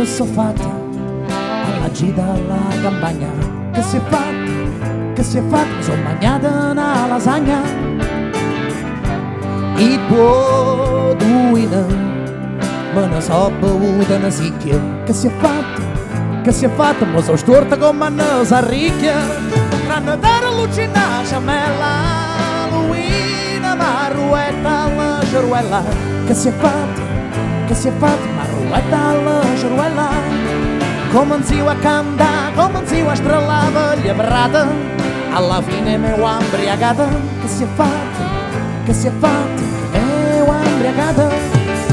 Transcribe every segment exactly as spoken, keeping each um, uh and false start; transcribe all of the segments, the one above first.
che so fatta alla gita alla campagna, che si è fatta, che si è fatta, mi sono mangiata una lasagna. I tuoi due me ne so bevuta una sicchia, che si è fatta, che si è fatta, mi sono storta come una sarricchia. Tranne dare lucina ciamella, Luina marruetta alla ciruella, che si è fatta, che si è fatta, marruetta alla ciruella. Come si va a cantare, come si va a strellare gli brata, alla fine mi ho imbriagata, che si è fatta, che si è fatta, mi ho imbriagata.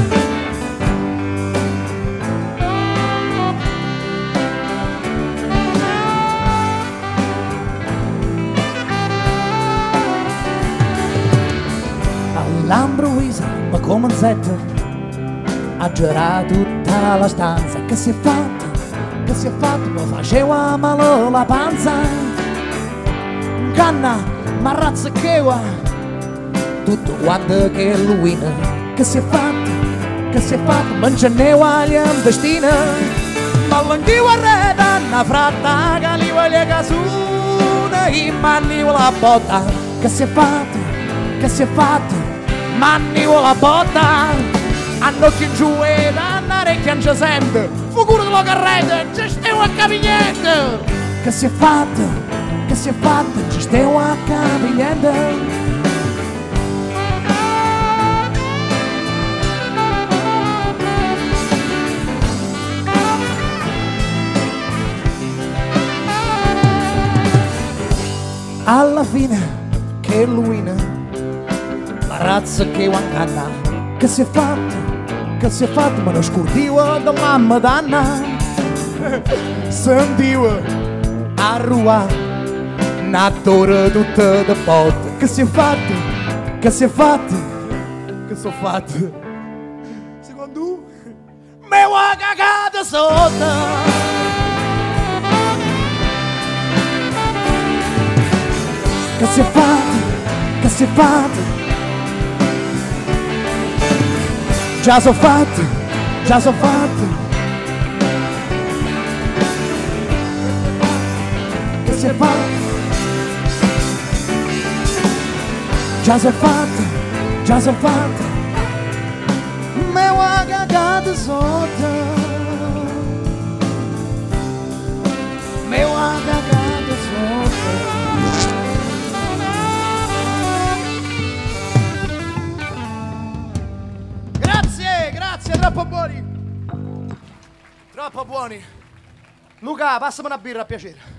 All'improvviso mi cominciate a girare tutta la stanza, che si è fatta, che si è fatta, mi faceva male la panza. Canna, ma razza che va, tutto quanto che è luina, che si è fatta, che si è fatta, ma ce ne voglio in destina. Ma l'antico arreda, una fratta, che li voglio casuna, i manni la botta, che si è fatta, che si è fatta, manni la botta. Hanno chi giù e hanno orecchie non ci sente, figura che lo carrete, ci stiamo a capire niente. Che si è fatta, che si è fatta, ci stiamo a capire niente. Alla fine che luina, la razza che wancanna, che si è fatta, che si è fatta, ma non scurdiva della Madonna. Sentiva a rua una torre tutta da botte, che si è fatta, che si è fatta, che so fatta. Secondo tu me vuoi cagata sotto. Che si è fatta, che si è fatta, già so fatta, già so fatta. Che si è fatta, già so fatta, già so fatta. Me vuoi cagata sotto, me vuoi cagata sotto. Grazie, troppo buoni, troppo buoni. Luca, passami una birra a piacere.